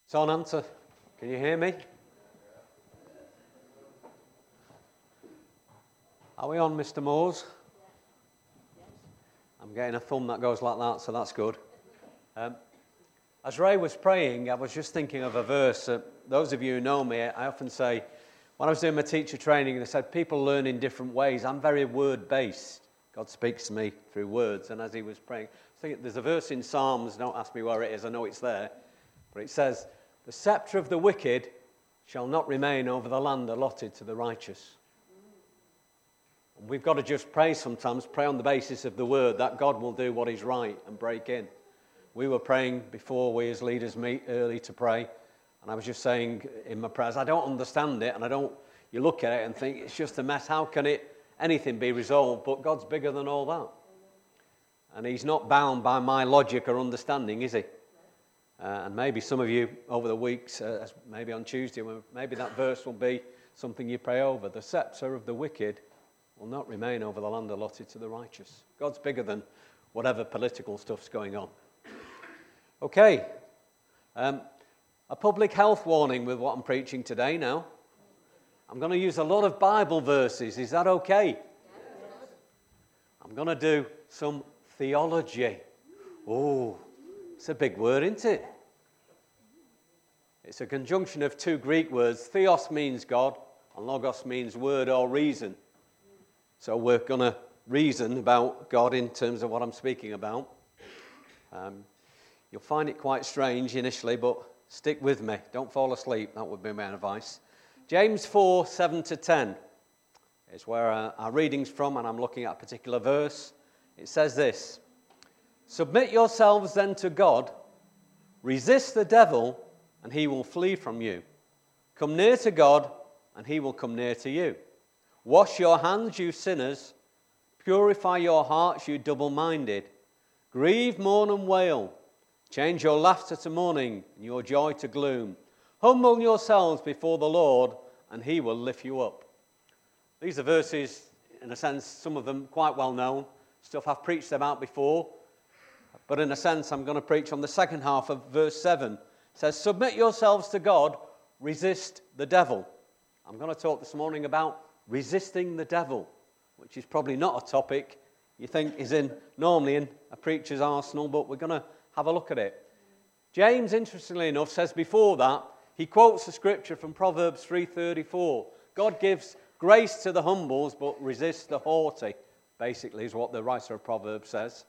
It's on, answer. Can you hear me? Are we on, Mr. Moores? I'm getting a thumb that goes like that, so that's good. As Ray was praying, I was just thinking of a verse. Those of you who know me, I often say, when I was doing my teacher training, they said people learn in different ways. I'm very word-based. God speaks to me through words. And as he was praying, I think there's a verse in Psalms, don't ask me where it is, I know it's there, but it says, "The scepter of the wicked shall not remain over the land allotted to the righteous." And we've got to just pray sometimes, pray on the basis of the word, that God will do what is right and break in. We were praying before we as leaders meet early to pray, and I was just saying in my prayers, I don't understand it, and you look at it and think, it's just a mess, how can anything be resolved? But God's bigger than all that. And he's not bound by my logic or understanding, is he? And maybe some of you over the weeks, maybe on Tuesday, maybe that verse will be something you pray over. The scepter of the wicked will not remain over the land allotted to the righteous. God's bigger than whatever political stuff's going on. Okay. A public health warning with what I'm preaching today now. I'm going to use a lot of Bible verses. Is that okay? Yes. I'm going to do some theology. Oh, it's a big word, isn't it? It's a conjunction of two Greek words. Theos means God, and logos means word or reason. So we're going to reason about God in terms of what I'm speaking about. You'll find it quite strange initially, but stick with me. Don't fall asleep. That would be my advice. James 4, 7-10 is where our reading's from, and I'm looking at a particular verse. It says this: "Submit yourselves then to God, resist the devil, and he will flee from you. Come near to God, and he will come near to you. Wash your hands, you sinners. Purify your hearts, you double-minded. Grieve, mourn, and wail. Change your laughter to mourning, and your joy to gloom. Humble yourselves before the Lord, and he will lift you up." These are verses, in a sense, some of them quite well known, stuff I've preached about before. But in a sense, I'm going to preach on the second half of verse 7. It says, "Submit yourselves to God, resist the devil." I'm going to talk this morning about resisting the devil, which is probably not a topic you think is normally in a preacher's arsenal, but we're going to have a look at it. James, interestingly enough, says before that, he quotes the scripture from Proverbs 3:34. God gives grace to the humbles, but resists the haughty, basically, is what the writer of Proverbs says.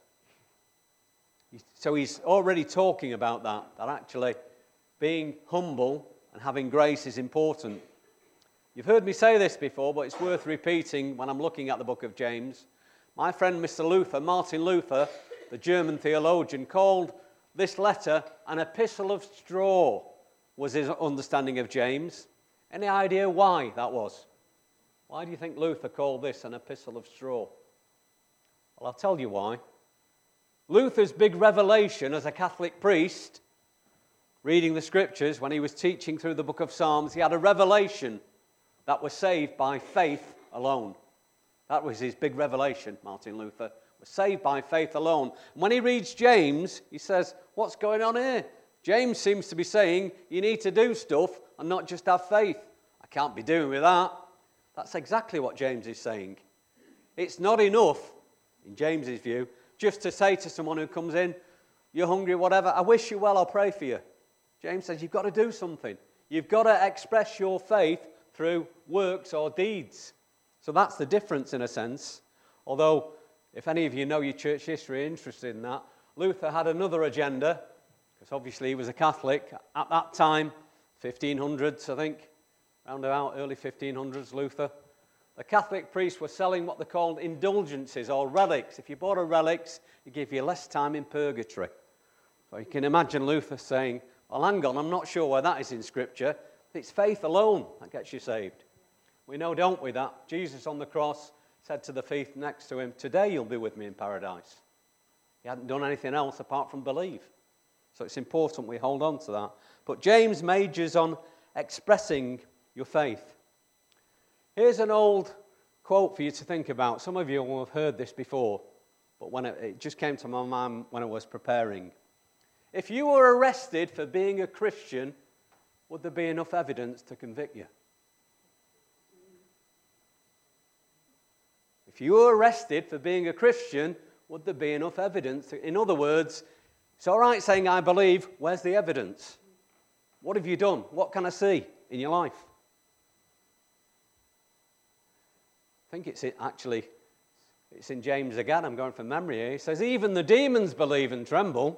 So he's already talking about that actually being humble and having grace is important. You've heard me say this before, but it's worth repeating when I'm looking at the book of James. My friend Mr. Luther, Martin Luther, the German theologian, called this letter an epistle of straw, was his understanding of James. Any idea why that was? Why do you think Luther called this an epistle of straw? Well, I'll tell you why. Luther's big revelation as a Catholic priest, reading the scriptures, when he was teaching through the book of Psalms, he had a revelation that was saved by faith alone. That was his big revelation, Martin Luther, was saved by faith alone. And when he reads James, he says, what's going on here? James seems to be saying you need to do stuff and not just have faith. I can't be doing with that. That's exactly what James is saying. It's not enough, in James's view, just to say to someone who comes in, you're hungry, whatever, I wish you well, I'll pray for you. James says you've got to do something. You've got to express your faith through works or deeds. So that's the difference in a sense. Although, if any of you know your church history, interested in that, Luther had another agenda, because obviously he was a Catholic. At that time, 1500s, I think, round about early 1500s, Luther, the Catholic priests were selling what they called indulgences or relics. If you bought a relics, it gave you less time in purgatory. So you can imagine Luther saying, well, hang on, I'm not sure where that is in Scripture. It's faith alone that gets you saved. We know, don't we, that Jesus on the cross said to the thief next to him, today you'll be with me in paradise. He hadn't done anything else apart from believe. So it's important we hold on to that. But James majors on expressing your faith. Here's an old quote for you to think about. Some of you will have heard this before, but when it just came to my mind when I was preparing. If you were arrested for being a Christian would there be enough evidence to convict you? If you were arrested for being a Christian, would there be enough evidence? In other words, it's all right saying, I believe, where's the evidence? What have you done? What can I see in your life? I think it's in James again, I'm going from memory here. He says, even the demons believe and tremble.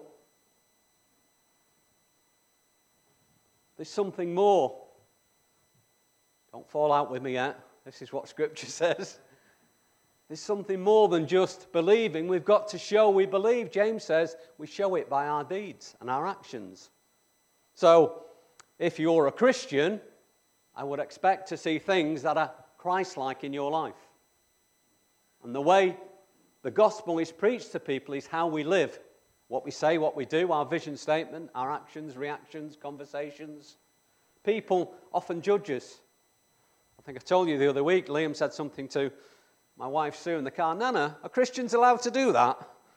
There's something more. Don't fall out with me yet. This is what Scripture says. There's something more than just believing. We've got to show we believe. James says we show it by our deeds and our actions. So, if you're a Christian, I would expect to see things that are Christ-like in your life. And the way the gospel is preached to people is how we live. What we say, what we do, our vision statement, our actions, reactions, conversations. People often judge us. I think I told you the other week, Liam said something to my wife Sue in the car, Nana, are Christians allowed to do that?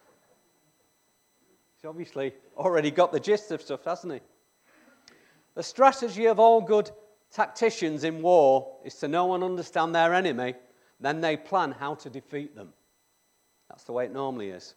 He's obviously already got the gist of stuff, hasn't he? The strategy of all good tacticians in war is to know and understand their enemy, then they plan how to defeat them. That's the way it normally is.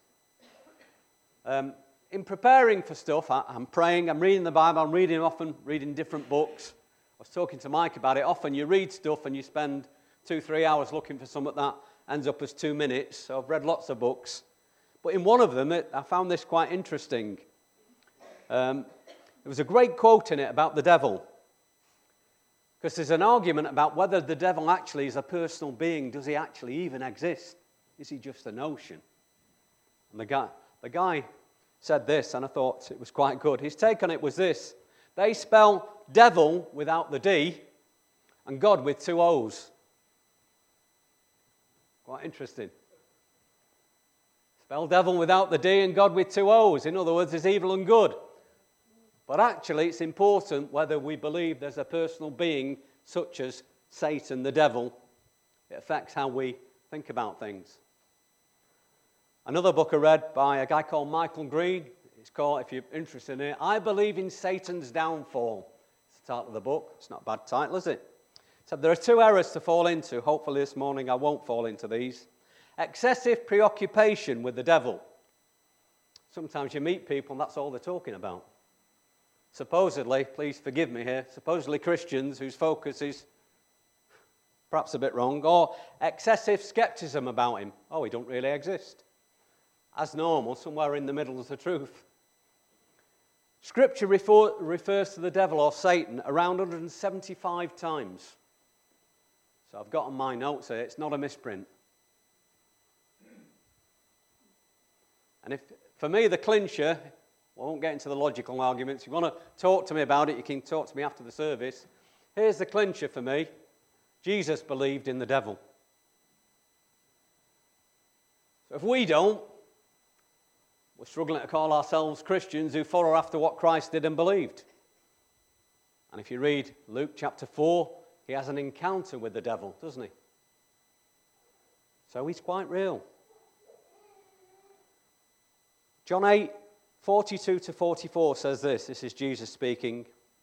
In preparing for stuff, I'm praying, I'm reading the Bible, I'm reading different books. I was talking to Mike about it. Often you read stuff and you spend 2-3 hours looking for something that ends up as 2 minutes. So I've read lots of books. But in one of them, I found this quite interesting. There was a great quote in it about the devil. Because there's an argument about whether the devil actually is a personal being. Does he actually even exist? Is he just a notion? And the guy said this, and I thought it was quite good. His take on it was this. They spell devil without the D and God with 2 O's. Quite interesting. Spell devil without the D and God with 2 O's. In other words, there's evil and good. But actually, it's important whether we believe there's a personal being such as Satan, the devil. It affects how we think about things. Another book I read by a guy called Michael Green. It's called, if you're interested in it, I Believe in Satan's Downfall. It's the title of the book. It's not a bad title, is it? So there are 2 errors to fall into. Hopefully this morning I won't fall into these. Excessive preoccupation with the devil. Sometimes you meet people and that's all they're talking about. Supposedly, please forgive me here, supposedly Christians whose focus is perhaps a bit wrong, or excessive skepticism about him. Oh, he don't really exist. As normal, somewhere in the middle is the truth. Scripture refers to the devil or Satan around 175 times. So I've got on my notes here, it's not a misprint. And for me, the clincher, I won't get into the logical arguments. If you want to talk to me about it, you can talk to me after the service. Here's the clincher for me. Jesus believed in the devil. So if we don't, we're struggling to call ourselves Christians who follow after what Christ did and believed. And if you read Luke chapter 4, he has an encounter with the devil, doesn't he? So he's quite real. John 8, 42 to 44 says this. This is Jesus speaking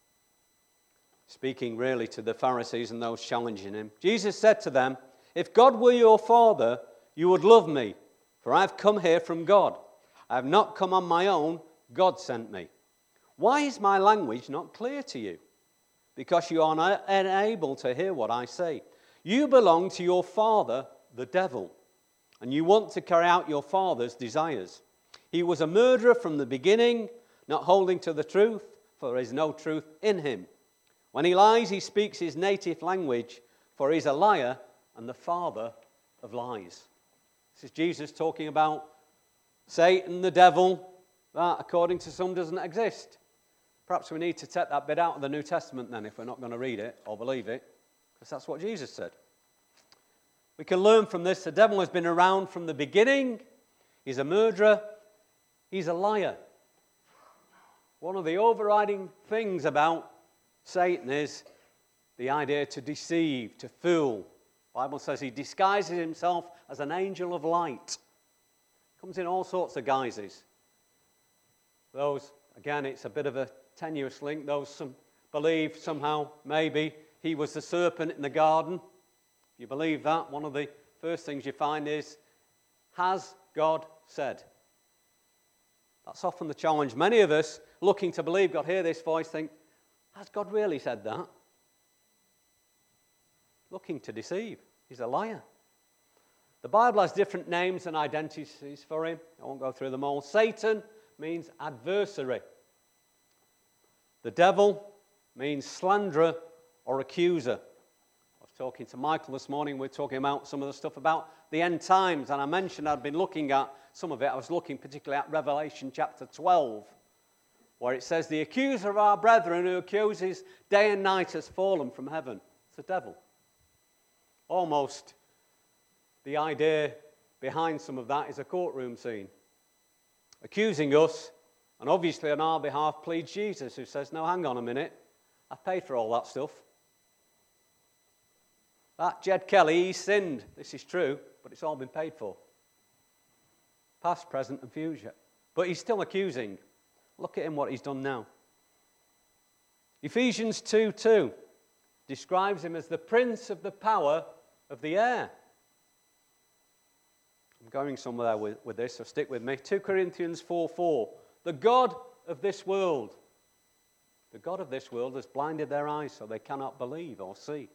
really to the Pharisees and those challenging him. Jesus said to them, if God were your Father, you would love me, for I have come here from God. I have not come on my own, God sent me. Why is my language not clear to you? Because you are unable to hear what I say. You belong to your father, the devil, and you want to carry out your father's desires. He was a murderer from the beginning, not holding to the truth, for there is no truth in him. When he lies, he speaks his native language, for he is a liar and the father of lies. This is Jesus talking about Satan, the devil, that according to some doesn't exist. Perhaps we need to take that bit out of the New Testament then if we're not going to read it or believe it, because that's what Jesus said. We can learn from this, the devil has been around from the beginning. He's a murderer. He's a liar. One of the overriding things about Satan is the idea to deceive, to fool. The Bible says he disguises himself as an angel of light. Comes in all sorts of guises. Those, again, it's a bit of a tenuous link. Some believe somehow maybe he was the serpent in the garden. If you believe that, one of the first things you find is, has God said? That's often the challenge. Many of us, looking to believe God, hear this voice, think, has God really said that? Looking to deceive. He's a liar. The Bible has different names and identities for him. I won't go through them all. Satan means adversary. The devil means slanderer or accuser. I was talking to Michael this morning. We were talking about some of the stuff about the end times, and I mentioned I'd been looking at some of it. I was looking particularly at Revelation chapter 12, where it says, the accuser of our brethren who accuses day and night has fallen from heaven. It's the devil. Almost the idea behind some of that is a courtroom scene. Accusing us, and obviously on our behalf pleads Jesus, who says, no, hang on a minute, I've paid for all that stuff. That Jed Kelly, he sinned. This is true, but it's all been paid for. Past, present, and future. But he's still accusing. Look at him, what he's done now. Ephesians 2:2 describes him as the prince of the power of the air. I'm going somewhere with this, so stick with me. 2 Corinthians 4:4. The God of this world. The God of this world has blinded their eyes so they cannot believe or see.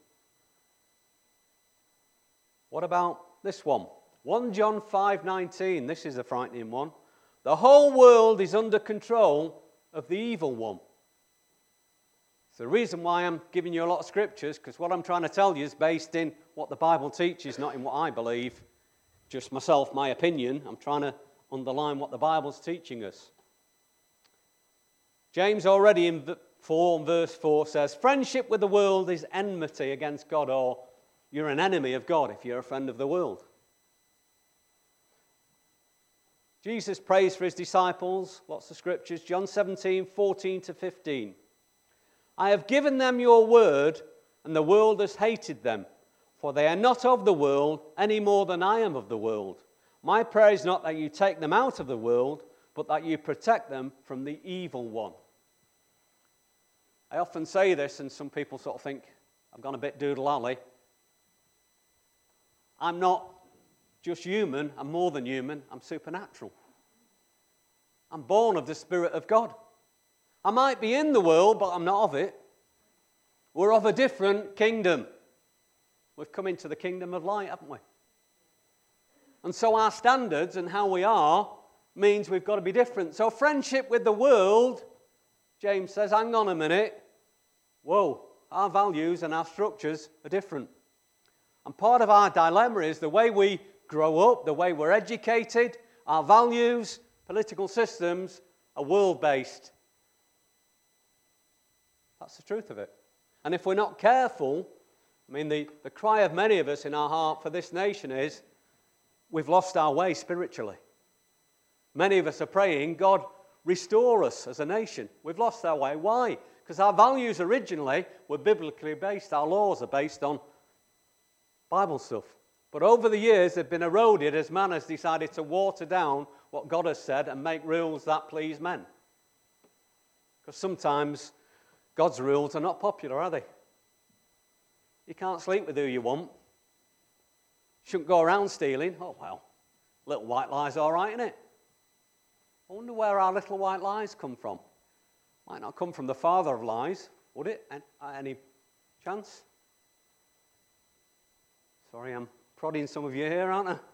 What about this one? 1 John 5:19. This is a frightening one. The whole world is under control of the evil one. It's the reason why I'm giving you a lot of scriptures, because what I'm trying to tell you is based in what the Bible teaches, not in what I believe. Just myself, my opinion. I'm trying to underline what the Bible's teaching us. James already in 4 verse 4 says, friendship with the world is enmity against God, or you're an enemy of God if you're a friend of the world. Jesus prays for his disciples, lots of scriptures, John 17:14-15. I have given them your word, and the world has hated them, for they are not of the world any more than I am of the world. My prayer is not that you take them out of the world, but that you protect them from the evil one. I often say this, and some people sort of think I've gone a bit doodle-alley. I'm not just human, I'm more than human, I'm supernatural. I'm born of the Spirit of God. I might be in the world, but I'm not of it. We're of a different kingdom. We've come into the kingdom of light, haven't we? And so our standards and how we are means we've got to be different. So friendship with the world, James says, hang on a minute. Whoa, our values and our structures are different. And part of our dilemma is the way we grow up, the way we're educated, our values, political systems are world-based. That's the truth of it. And if we're not careful, I mean, the cry of many of us in our heart for this nation is, we've lost our way spiritually. Many of us are praying, God, restore us as a nation. We've lost our way. Why? Because our values originally were biblically based. Our laws are based on Bible stuff. But over the years, they've been eroded as man has decided to water down what God has said and make rules that please men. Because sometimes God's rules are not popular, are they? You can't sleep with who you want. Shouldn't go around stealing. Oh, well, little white lie's all right, isn't it? I wonder where our little white lies come from. Might not come from the father of lies, would it? Any chance? Sorry, I'm prodding some of you here, aren't I?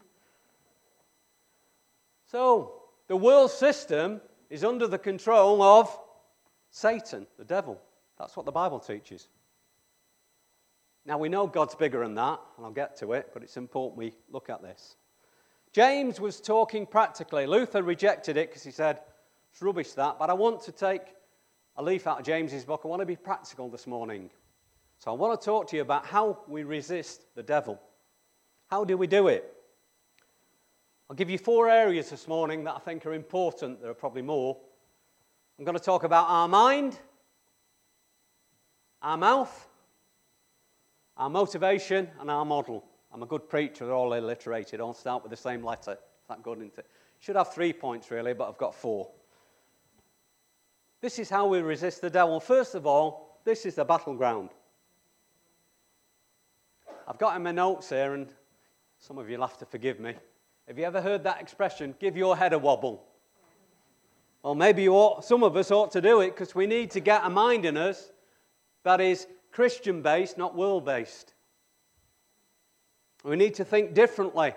So, the world system is under the control of Satan, the devil. That's what the Bible teaches. Now, we know God's bigger than that, and I'll get to it, but it's important we look at this. James was talking practically. Luther rejected it because he said, it's rubbish that, but I want to take a leaf out of James's book. I want to be practical this morning. So I want to talk to you about how we resist the devil. How do we do it? I'll give you 4 areas this morning that I think are important. There are probably more. I'm going to talk about our mind, our mouth, our motivation, and our model. I'm a good preacher, they're all alliterated. I'll start with the same letter. Is that good, isn't it? Should have 3 points really, but I've got 4. This is how we resist the devil. First of all, this is the battleground. I've got in my notes here, and some of you will have to forgive me. Have you ever heard that expression, give your head a wobble? Well, maybe some of us ought to do it, because we need to get a mind in us that is Christian-based, not world-based. We need to think differently.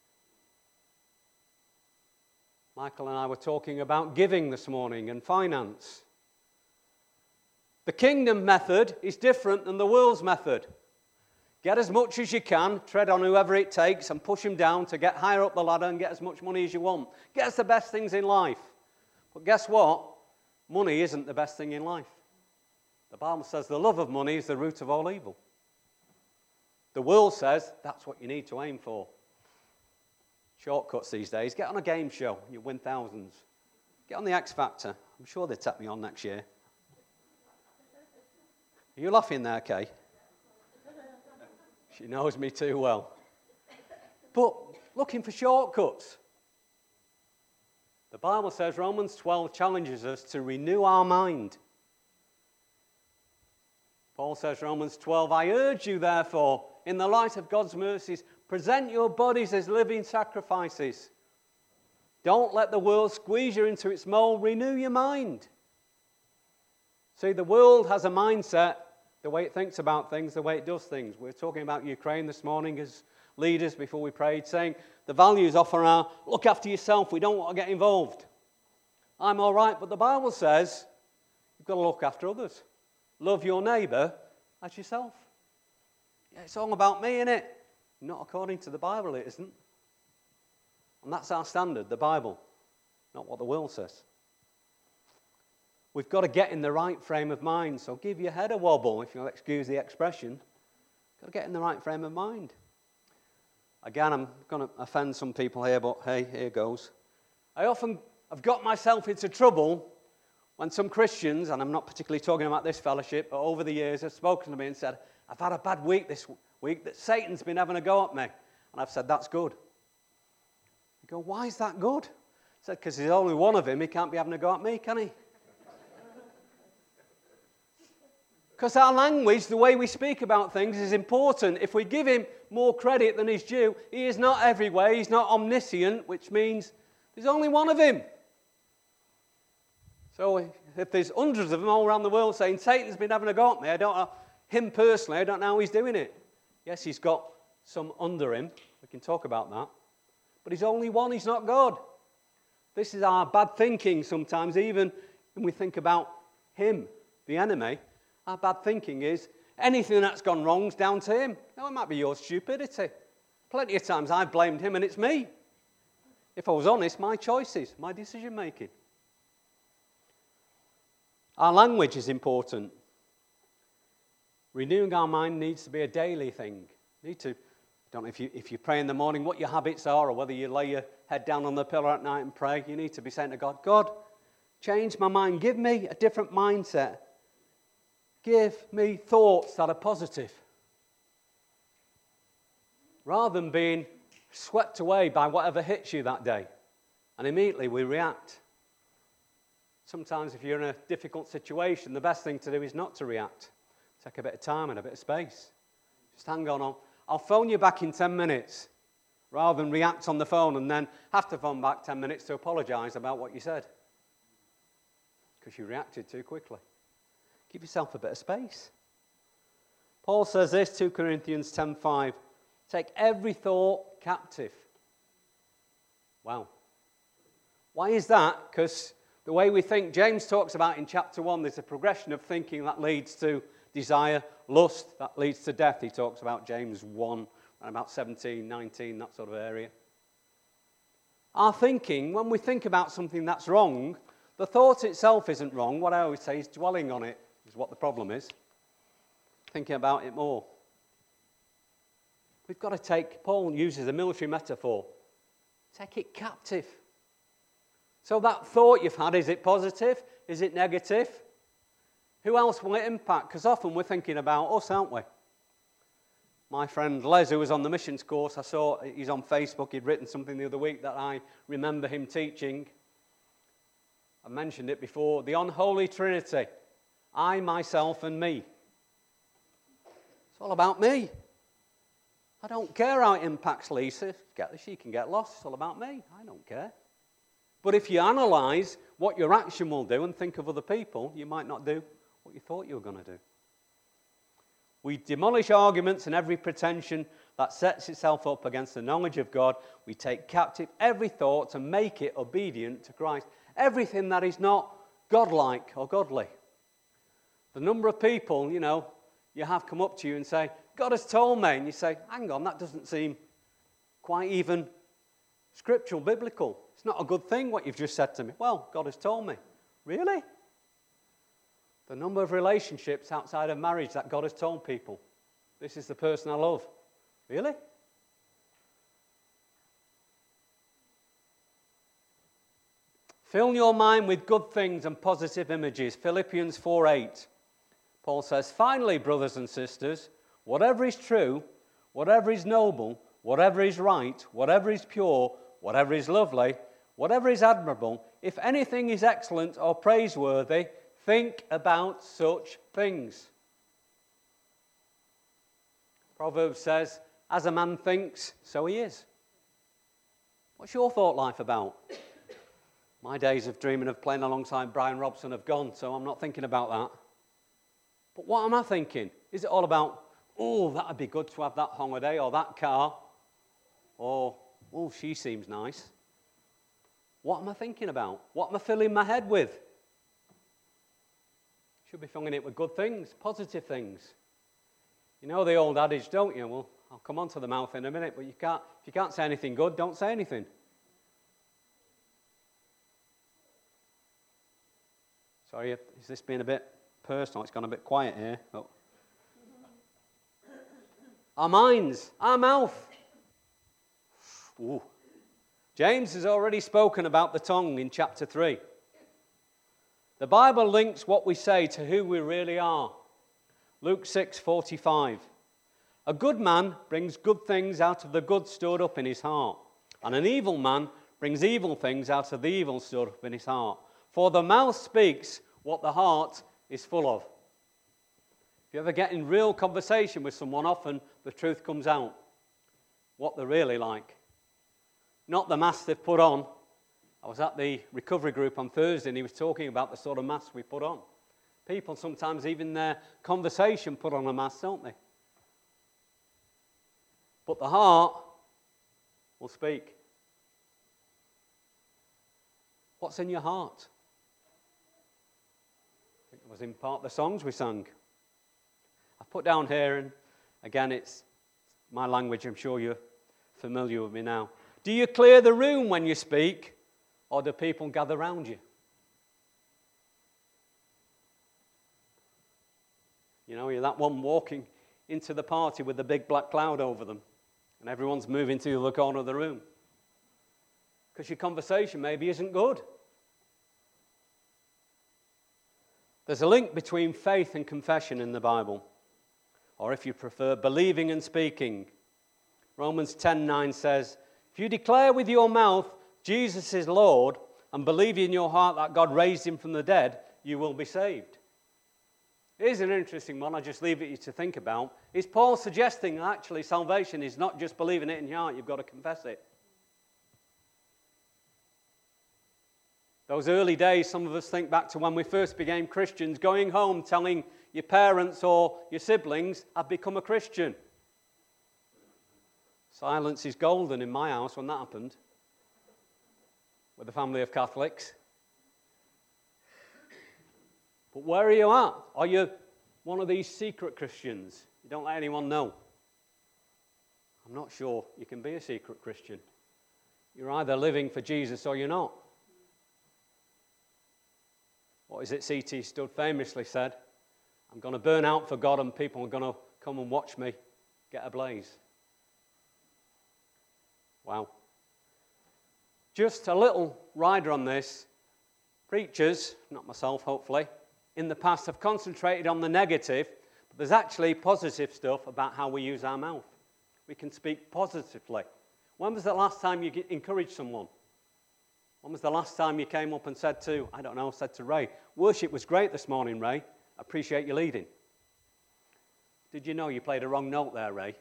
Michael and I were talking about giving this morning and finance. The kingdom method is different than the world's method. Get as much as you can, tread on whoever it takes and push them down to get higher up the ladder and get as much money as you want. Get us the best things in life. But guess what? Money isn't the best thing in life. The Bible says the love of money is the root of all evil. The world says that's what you need to aim for. Shortcuts these days. Get on a game show, you win thousands. Get on the X Factor. I'm sure they'll tap me on next year. Are you laughing there, Kay? She knows me too well. But looking for shortcuts. The Bible says Romans 12 challenges us to renew our mind. Paul says, Romans 12, I urge you, therefore, in the light of God's mercies, present your bodies as living sacrifices. Don't let the world squeeze you into its mold. Renew your mind. See, the world has a mindset, the way it thinks about things, the way it does things. We were talking about Ukraine this morning as leaders before we prayed, saying the values often are, look after yourself, we don't want to get involved. I'm all right, but the Bible says you've got to look after others. Love your neighbour as yourself. Yeah, it's all about me, innit? Not according to the Bible, it isn't. And that's our standard, the Bible, not what the world says. We've got to get in the right frame of mind. So give your head a wobble, if you'll excuse the expression. Got to get in the right frame of mind. Again, I'm going to offend some people here, but hey, here goes. I often have got myself into trouble when some Christians, and I'm not particularly talking about this fellowship, but over the years have spoken to me and said, I've had a bad week this week, that Satan's been having a go at me. And I've said, that's good. You go, why is that good? I said, because there's only one of him, he can't be having a go at me, can he? Because our language, the way we speak about things, is important. If we give him more credit than is due, he is not everywhere, he's not omniscient, which means there's only one of him. So if there's hundreds of them all around the world saying, Satan's been having a go at me, I don't know him personally, I don't know how he's doing it. Yes, he's got some under him, we can talk about that. But he's only one, he's not God. This is our bad thinking sometimes, even when we think about him, the enemy. Our bad thinking is anything that's gone wrong's down to him. Now, it might be your stupidity. Plenty of times I've blamed him and it's me. If I was honest, my choices, my decision making. Our language is important. Renewing our mind needs to be a daily thing. You need to, I don't know if you pray in the morning, what your habits are, or whether you lay your head down on the pillow at night and pray. You need to be saying to God, God, change my mind. Give me a different mindset. Give me thoughts that are positive. Rather than being swept away by whatever hits you that day. And immediately we react. Sometimes if you're in a difficult situation, the best thing to do is not to react. Take a bit of time and a bit of space. Just hang on. I'll phone you back in 10 minutes. Rather than react on the phone and then have to phone back 10 minutes to apologise about what you said. Because you reacted too quickly. Give yourself a bit of space. Paul says this, 2 Corinthians 10:5. Take every thought captive. Wow. Why is that? Because the way we think, James talks about in chapter 1, there's a progression of thinking that leads to desire, lust, that leads to death. He talks about James 1, around about 17, 19, that sort of area. Our thinking, when we think about something that's wrong, the thought itself isn't wrong. What I always say is dwelling on it is what the problem is. Thinking about it more. We've got to take, Paul uses a military metaphor, take it captive. So that thought you've had, is it positive? Is it negative? Who else will it impact? Because often we're thinking about us, aren't we? My friend Les, who was on the missions course, I saw he's on Facebook, he'd written something the other week that I remember him teaching. I mentioned it before, the unholy trinity. I, myself, and me. It's all about me. I don't care how it impacts Lisa. She can get lost. It's all about me. I don't care. But if you analyse what your action will do and think of other people, you might not do what you thought you were going to do. We demolish arguments and every pretension that sets itself up against the knowledge of God. We take captive every thought and make it obedient to Christ. Everything that is not godlike or godly. The number of people, you have come up to you and say, God has told me. And you say, hang on, that doesn't seem quite even scriptural, biblical. It's not a good thing what you've just said to me. Well, God has told me. Really? The number of relationships outside of marriage that God has told people. This is the person I love. Really? Fill your mind with good things and positive images. Philippians 4:8. Paul says, finally, brothers and sisters, whatever is true, whatever is noble, whatever is right, whatever is pure, whatever is lovely, whatever is admirable, if anything is excellent or praiseworthy, think about such things. Proverbs says, as a man thinks, so he is. What's your thought life about? My days of dreaming of playing alongside Brian Robson have gone, so I'm not thinking about that. But what am I thinking? Is it all about, that would be good to have that holiday or that car? Or, she seems nice. What am I thinking about? What am I filling my head with? Should be filling it with good things, positive things. You know the old adage, don't you? Well, I'll come on to the mouth in a minute, but if you can't say anything good, don't say anything. Sorry, is this being a bit personal? It's gone a bit quiet here. Oh. Our minds, our mouth. Ooh. James has already spoken about the tongue in chapter 3. The Bible links what we say to who we really are. Luke 6:45. A good man brings good things out of the good stored up in his heart, and an evil man brings evil things out of the evil stored up in his heart. For the mouth speaks what the heart is full of. If you ever get in real conversation with someone, often the truth comes out. What they're really like. Not the mask they've put on. I was at the recovery group on Thursday and he was talking about the sort of mask we put on. People sometimes, even their conversation, put on a mask, don't they? But the heart will speak. What's in your heart? I think it was in part of the songs we sang. I've put down here, and again, it's my language. I'm sure you're familiar with me now. Do you clear the room when you speak, or do people gather around you? You know, you're that one walking into the party with the big black cloud over them, and everyone's moving to the other corner of the room. Because your conversation maybe isn't good. There's a link between faith and confession in the Bible. Or if you prefer, believing and speaking. Romans 10:9 says, if you declare with your mouth Jesus is Lord and believe in your heart that God raised him from the dead, you will be saved. Here's an interesting one, I'll just leave it you to think about. Is Paul suggesting that actually salvation is not just believing it in your heart, you've got to confess it? Those early days, some of us think back to when we first became Christians, going home telling your parents or your siblings, I've become a Christian. Silence is golden in my house when that happened, with a family of Catholics. But where are you at? Are you one of these secret Christians? You don't let anyone know. I'm not sure you can be a secret Christian. You're either living for Jesus or you're not. What is it C.T. Studd famously said? I'm going to burn out for God and people are going to come and watch me get ablaze. Wow. Just a little rider on this. Preachers, not myself hopefully, in the past have concentrated on the negative, but there's actually positive stuff about how we use our mouth. We can speak positively. When was the last time you encouraged someone? When was the last time you came up and said to Ray, worship was great this morning, Ray. Appreciate you leading. Did you know you played a wrong note there, Ray?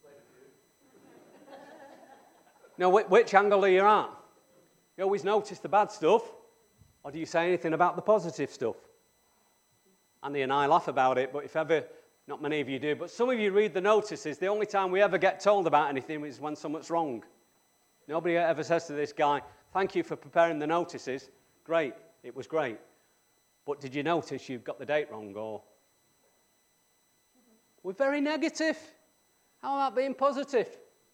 No, which angle are you at? You always notice the bad stuff, or do you say anything about the positive stuff? Andy and I laugh about it, but if ever, not many of you do, but some of you read the notices, the only time we ever get told about anything is when something's wrong. Nobody ever says to this guy, thank you for preparing the notices. Great, it was great. But did you notice you've got the date wrong? Or we're very negative. How about being positive?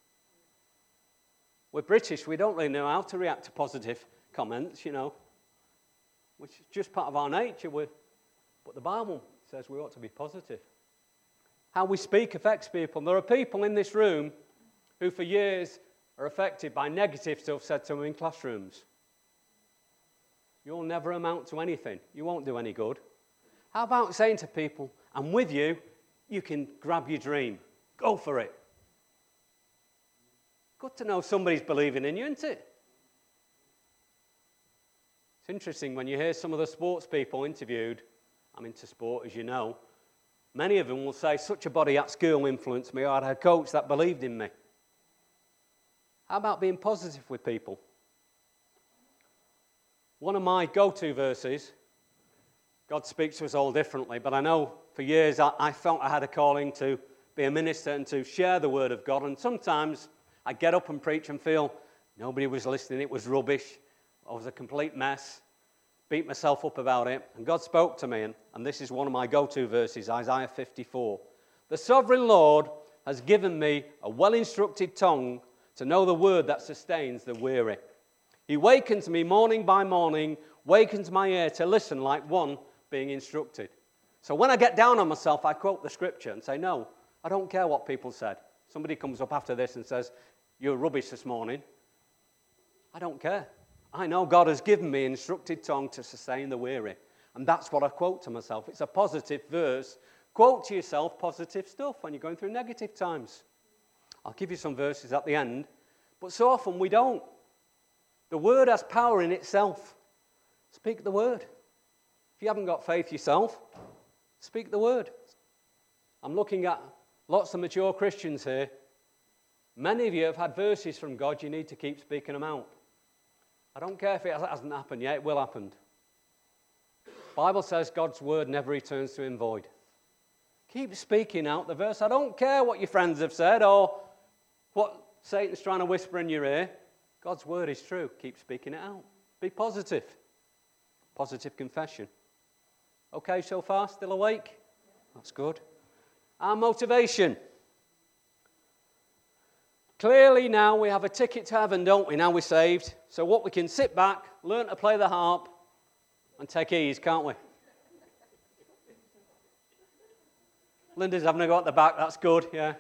We're British, we don't really know how to react to positive comments, which is just part of our nature. But the Bible says we ought to be positive. How we speak affects people. There are people in this room who for years are affected by negative stuff said to them in classrooms. You'll never amount to anything. You won't do any good. How about saying to people, I'm with you, you can grab your dream. Go for it. Good to know somebody's believing in you, isn't it? It's interesting when you hear some of the sports people interviewed. I'm into sport, as you know. Many of them will say, such a body at school influenced me, or I had a coach that believed in me. How about being positive with people? One of my go-to verses, God speaks to us all differently, but I know for years I felt I had a calling to be a minister and to share the word of God, and sometimes I get up and preach and feel nobody was listening, it was rubbish, I was a complete mess, beat myself up about it, and God spoke to me, and this is one of my go-to verses, Isaiah 54. The sovereign Lord has given me a well-instructed tongue to know the word that sustains the weary. He wakens me morning by morning, wakens my ear to listen like one being instructed. So when I get down on myself, I quote the scripture and say, no, I don't care what people said. Somebody comes up after this and says, you're rubbish this morning. I don't care. I know God has given me an instructed tongue to sustain the weary. And that's what I quote to myself. It's a positive verse. Quote to yourself positive stuff when you're going through negative times. I'll give you some verses at the end. But so often we don't. The word has power in itself. Speak the word. If you haven't got faith yourself, speak the word. I'm looking at lots of mature Christians here. Many of you have had verses from God. You need to keep speaking them out. I don't care if it hasn't happened yet. It will happen. The Bible says God's word never returns to him void. Keep speaking out the verse. I don't care what your friends have said or what Satan's trying to whisper in your ear. God's word is true. Keep speaking it out. Be positive. Positive confession. Okay so far? Still awake? That's good. Our motivation. Clearly now we have a ticket to heaven, don't we? Now we're saved. So what we can sit back, learn to play the harp, and take ease, can't we? Linda's having a go at the back. That's good, yeah.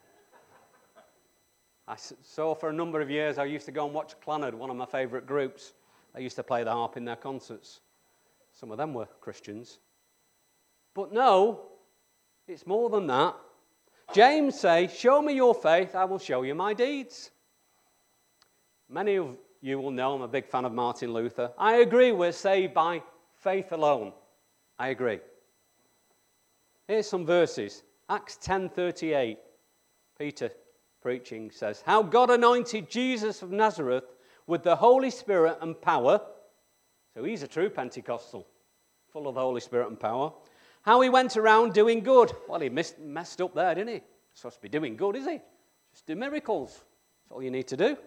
So for a number of years I used to go and watch Clannad, one of my favourite groups. I used to play the harp in their concerts. Some of them were Christians. But no, it's more than that. James says, show me your faith, I will show you my deeds. Many of you will know I'm a big fan of Martin Luther. I agree we're saved by faith alone. I agree. Here's some verses. Acts 10:38. Peter preaching says, how God anointed Jesus of Nazareth with the Holy Spirit and power. So he's a true Pentecostal, full of the Holy Spirit and power. How he went around doing good. Well, he messed up there, didn't he? He's supposed to be doing good, is he? Just do miracles. That's all you need to do.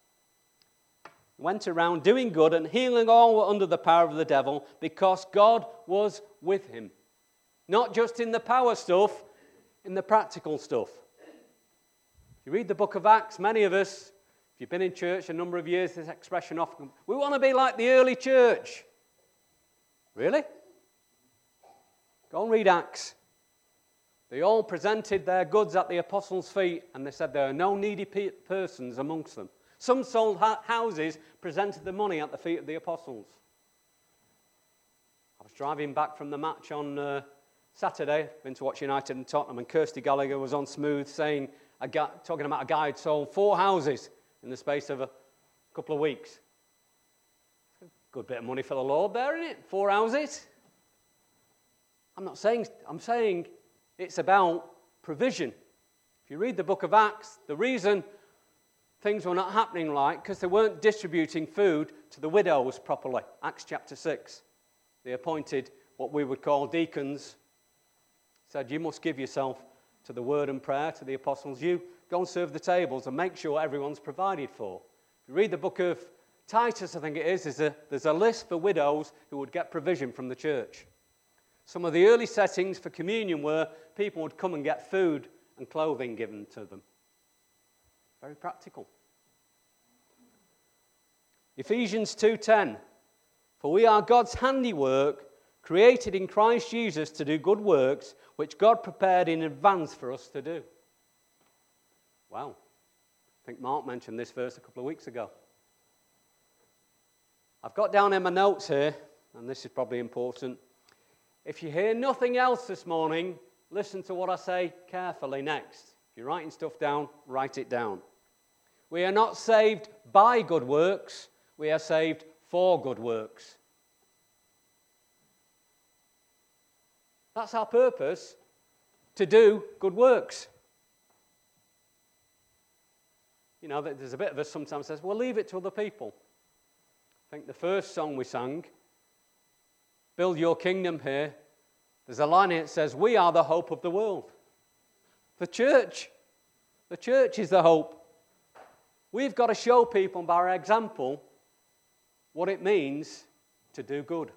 Went around doing good and healing all who were under the power of the devil because God was with him. Not just in the power stuff, in the practical stuff. You read the book of Acts, many of us, if you've been in church a number of years, this expression often, we want to be like the early church. Really? Go and read Acts. They all presented their goods at the apostles' feet, and they said there are no needy persons amongst them. Some sold houses, presented the money at the feet of the apostles. I was driving back from the match on Saturday, been to watch United and Tottenham, and Kirsty Gallagher was on Smooth saying, talking about a guy who'd sold 4 houses in the space of a couple of weeks. Good bit of money for the Lord there, isn't it? 4 houses. I'm saying it's about provision. If you read the book of Acts, the reason things were not happening right, because they weren't distributing food to the widows properly. Acts chapter 6. They appointed what we would call deacons. Said, you must give yourself to the word and prayer, to the apostles. You go and serve the tables and make sure everyone's provided for. If you read the book of Titus, I think it is, there's a list for widows who would get provision from the church. Some of the early settings for communion were people would come and get food and clothing given to them. Very practical. Ephesians 2:10. For we are God's handiwork, created in Christ Jesus to do good works, which God prepared in advance for us to do. Wow. I think Mark mentioned this verse a couple of weeks ago. I've got down in my notes here, and this is probably important. If you hear nothing else this morning, listen to what I say carefully next. If you're writing stuff down, write it down. We are not saved by good works, we are saved for good works. That's our purpose, to do good works. You know, there's a bit of us sometimes says, well, leave it to other people. I think the first song we sang, Build Your Kingdom Here, there's a line in it that says, we are the hope of the world. The church is the hope. We've got to show people by our example what it means to do good.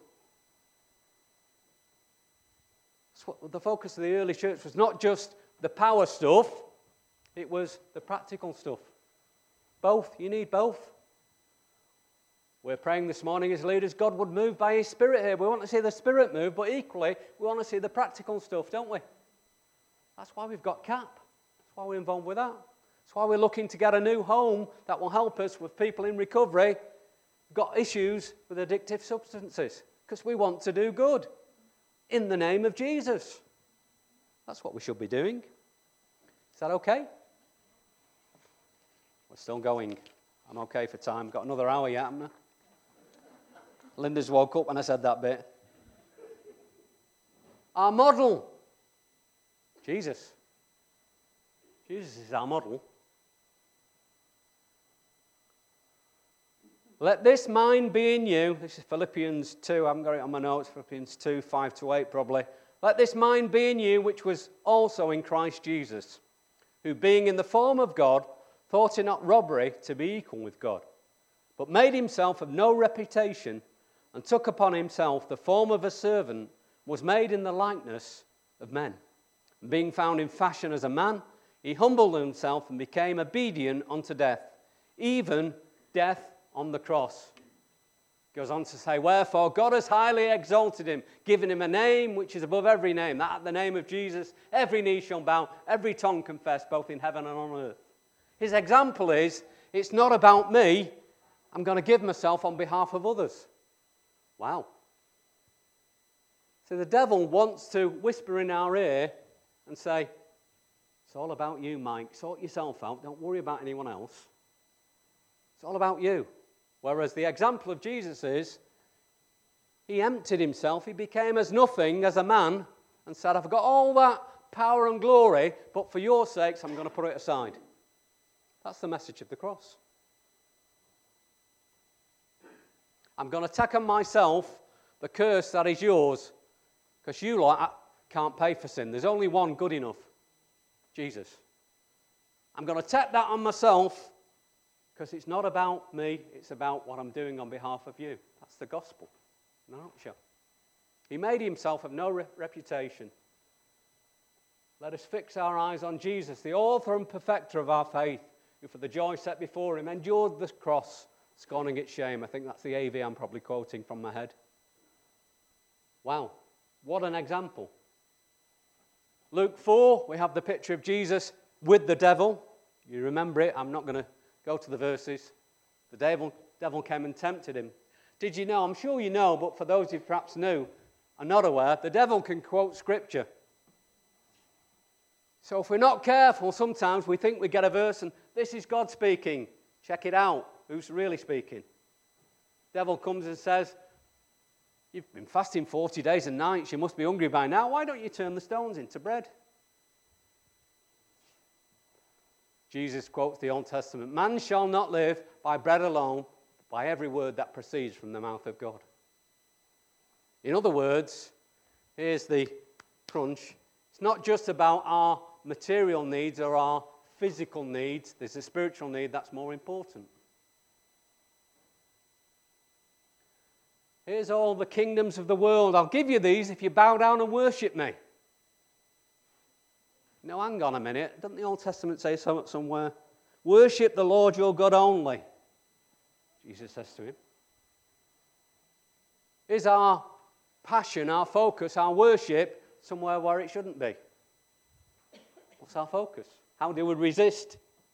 That's what the focus of the early church was, not just the power stuff, it was the practical stuff. Both, you need both. We're praying this morning as leaders, God would move by His Spirit here. We want to see the Spirit move, but equally, we want to see the practical stuff, don't we? That's why we've got CAP. That's why we're involved with that. That's why we're looking to get a new home that will help us with people in recovery who've got issues with addictive substances, because we want to do good in the name of Jesus. That's what we should be doing. Is that okay? We're still going. I'm okay for time. Got another hour yet, haven't I? Linda's woke up when I said that bit. Our model. Jesus. Jesus is our model. Let this mind be in you. This is Philippians 2. I haven't got it on my notes. Philippians 2, 5-8 probably. Let this mind be in you, which was also in Christ Jesus, who being in the form of God, thought it not robbery to be equal with God, but made himself of no reputation, and took upon himself the form of a servant, was made in the likeness of men. And being found in fashion as a man, he humbled himself and became obedient unto death, even death on the cross. Goes on to say, wherefore God has highly exalted him, given him a name which is above every name, that at the name of Jesus every knee shall bow, every tongue confess, both in heaven and on earth. His example is, it's not about me, I'm going to give myself on behalf of others. Wow. So the devil wants to whisper in our ear and say, it's all about you, Mike. Sort yourself out. Don't worry about anyone else. It's all about you. Whereas the example of Jesus is, he emptied himself. He became as nothing as a man and said, I've got all that power and glory, but for your sakes, I'm going to put it aside. That's the message of the cross. I'm going to take on myself the curse that is yours, because you lot can't pay for sin. There's only one good enough, Jesus. I'm going to take that on myself, because it's not about me, it's about what I'm doing on behalf of you. That's the gospel, in a nutshell. He made himself of no reputation. Let us fix our eyes on Jesus, the author and perfecter of our faith, who for the joy set before him endured the cross, scorning its shame. I think that's the AV I'm probably quoting from my head. Wow, what an example. Luke 4, we have the picture of Jesus with the devil. You remember it. I'm not going to go to the verses. The devil came and tempted him. Did you know? I'm sure you know, but for those who perhaps knew are not aware, the devil can quote Scripture. So if we're not careful, sometimes we think we get a verse and this is God speaking. Check it out. Who's really speaking? Devil comes and says, you've been fasting 40 days and nights, you must be hungry by now. Why don't you turn the stones into bread? Jesus quotes the Old Testament, man shall not live by bread alone, but by every word that proceeds from the mouth of God. In other words, here's the crunch. It's not just about our material needs or our physical needs. There's a spiritual need that's more important. Here's all the kingdoms of the world. I'll give you these if you bow down and worship me. No, hang on a minute. Doesn't the Old Testament say so somewhere? Worship the Lord your God only, Jesus says to him. Is our passion, our focus, our worship somewhere where it shouldn't be? What's our focus? How do we resist?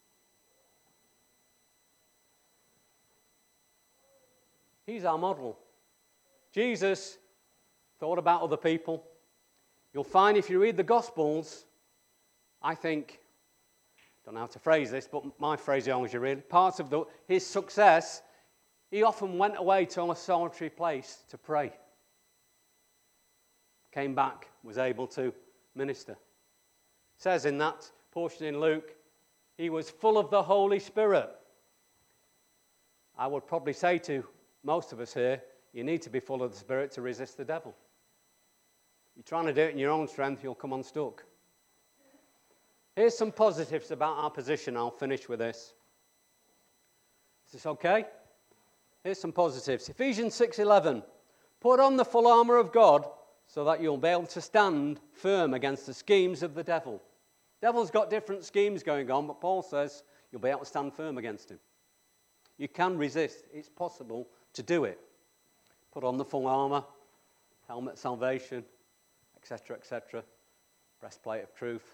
He's our model. Jesus thought about other people. You'll find if you read the Gospels, I think, don't know how to phrase this, but my phraseology really, parts of his success, he often went away to a solitary place to pray. Came back, was able to minister. It says in that portion in Luke, he was full of the Holy Spirit. I would probably say to most of us here, you need to be full of the Spirit to resist the devil. You're trying to do it in your own strength, you'll come unstuck. Here's some positives about our position. I'll finish with this. Is this okay? Here's some positives. Ephesians 6:11. Put on the full armour of God so that you'll be able to stand firm against the schemes of the devil. The devil's got different schemes going on, but Paul says you'll be able to stand firm against him. You can resist. It's possible to do it. Put on the full armour, helmet of salvation, etc., etc., breastplate of truth.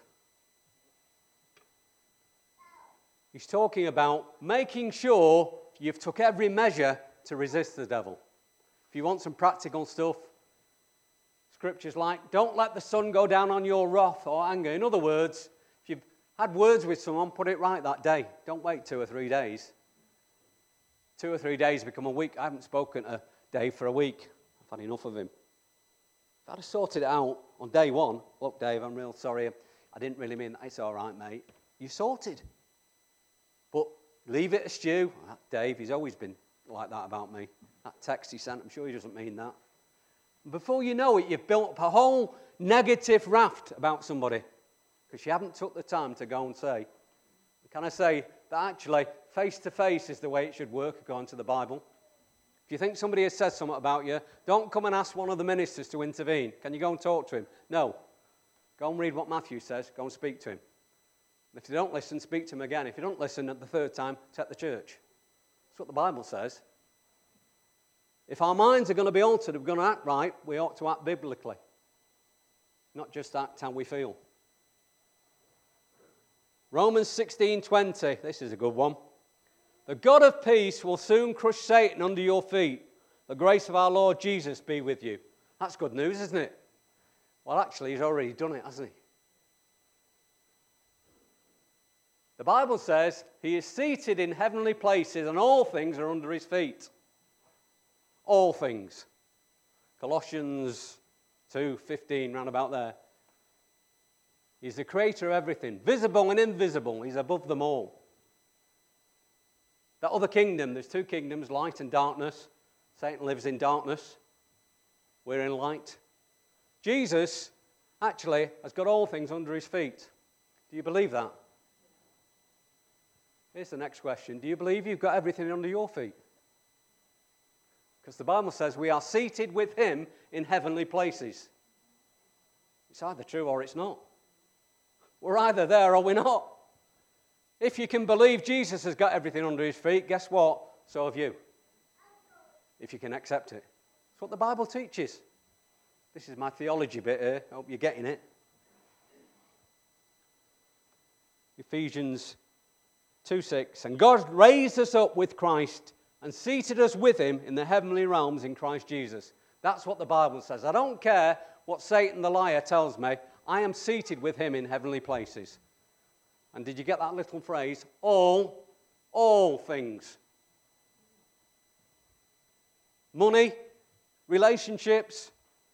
He's talking about making sure you've took every measure to resist the devil. If you want some practical stuff, scriptures like, don't let the sun go down on your wrath or anger. In other words, if you've had words with someone, put it right that day. Don't wait 2 or 3 days. 2 or 3 days become a week. I haven't spoken to Dave for a week. I've had enough of him. If I'd have sorted it out on day one, look, Dave, I'm real sorry. I didn't really mean that. It's all right, mate. You sorted. But leave it to stew. Dave, he's always been like that about me. That text he sent, I'm sure he doesn't mean that. Before you know it, you've built up a whole negative raft about somebody because you haven't took the time to go and say, can I say that actually face-to-face is the way it should work according to the Bible? If you think somebody has said something about you, don't come and ask one of the ministers to intervene. Can you go and talk to him? No. Go and read what Matthew says. Go and speak to him. If you don't listen, speak to him again. If you don't listen at the third time, take the church. That's what the Bible says. If our minds are going to be altered, if we're going to act right, we ought to act biblically. Not just act how we feel. Romans 16:20. This is a good one. The God of peace will soon crush Satan under your feet. The grace of our Lord Jesus be with you. That's good news, isn't it? Well, actually, he's already done it, hasn't he? The Bible says he is seated in heavenly places and all things are under his feet. All things. Colossians 2:15, round about there. He's the creator of everything, visible and invisible. He's above them all. That other kingdom, there's 2 kingdoms, light and darkness. Satan lives in darkness. We're in light. Jesus actually has got all things under his feet. Do you believe that? Here's the next question. Do you believe you've got everything under your feet? Because the Bible says we are seated with him in heavenly places. It's either true or it's not. We're either there or we're not. If you can believe Jesus has got everything under his feet, guess what? So have you. If you can accept it. That's what the Bible teaches. This is my theology bit here. I hope you're getting it. Ephesians 2:6. And God raised us up with Christ and seated us with him in the heavenly realms in Christ Jesus. That's what the Bible says. I don't care what Satan the liar tells me. I am seated with him in heavenly places. And did you get that little phrase? All things. money, relationships,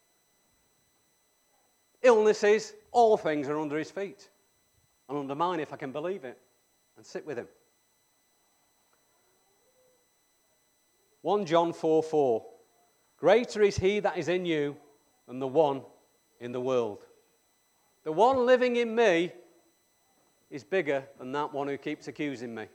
illnesses, all things are under his feet. And under mine, if I can believe it, and sit with him. 1 John 4:4. Greater is he that is in you than the one in the world. The one living in me is bigger than that one who keeps accusing me.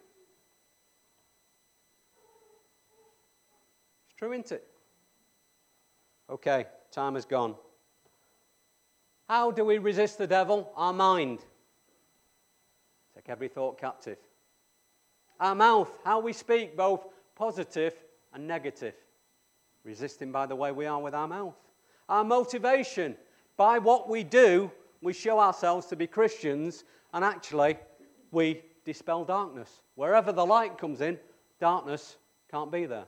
It's true, isn't it? Okay, time has gone. How do we resist the devil? Our mind. Take every thought captive. Our mouth, how we speak, both positive and negative. Resist him by the way we are with our mouth. Our motivation, by what we do, we show ourselves to be Christians, and actually we dispel darkness. Wherever the light comes in, darkness can't be there.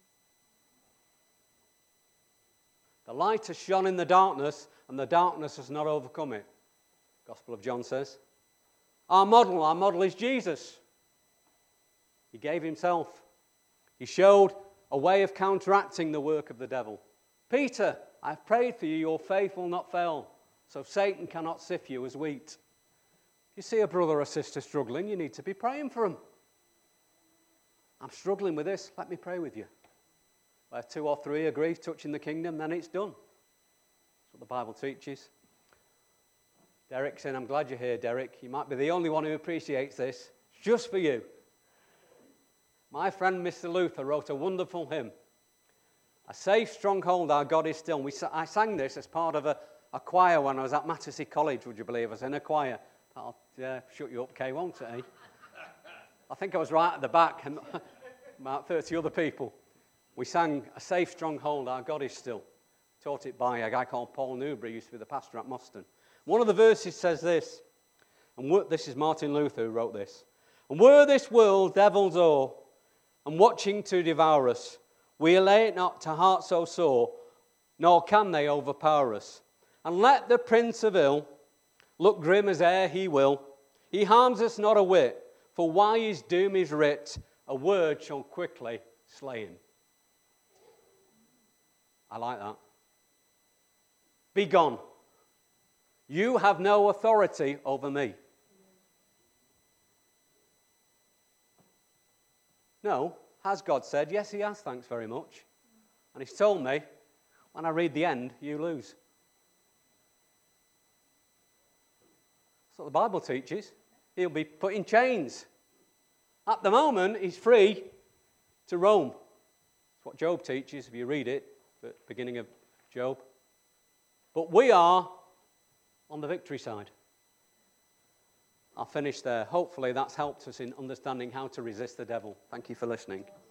The light has shone in the darkness, and the darkness has not overcome it. Gospel of John says. Our model is Jesus. He gave himself. He showed a way of counteracting the work of the devil. Peter, I've prayed for you, your faith will not fail, so Satan cannot sift you as wheat. If you see a brother or sister struggling, you need to be praying for them. I'm struggling with this, let me pray with you. Where 2 or 3 agree touching the kingdom, then it's done. That's what the Bible teaches. Derek's in. I'm glad you're here, Derek. You might be the only one who appreciates this. It's just for you. My friend Mr. Luther wrote a wonderful hymn. A safe stronghold, our God is still. I sang this as part of a choir when I was at Mattersey College, would you believe? I was in a choir. That'll shut you up, Kay, won't it, eh? I think I was right at the back, and about 30 other people. We sang A Safe Stronghold, Our God is Still. Taught it by a guy called Paul Newbury, who used to be the pastor at Moston. One of the verses says this, and this is Martin Luther who wrote this. And were this world devil's o'er, and watching to devour us, we allay it not to heart so sore, nor can they overpower us. And let the prince of ill look grim as e'er he will, he harms us not a whit, for why his doom is writ, a word shall quickly slay him. I like that. Be gone. You have no authority over me. No. Has God said? Yes, he has, thanks very much. And he's told me, when I read the end, you lose. That's what the Bible teaches. He'll be put in chains. At the moment, he's free to roam. That's what Job teaches, if you read it, at the beginning of Job. But we are on the victory side. I'll finish there. Hopefully that's helped us in understanding how to resist the devil. Thank you for listening.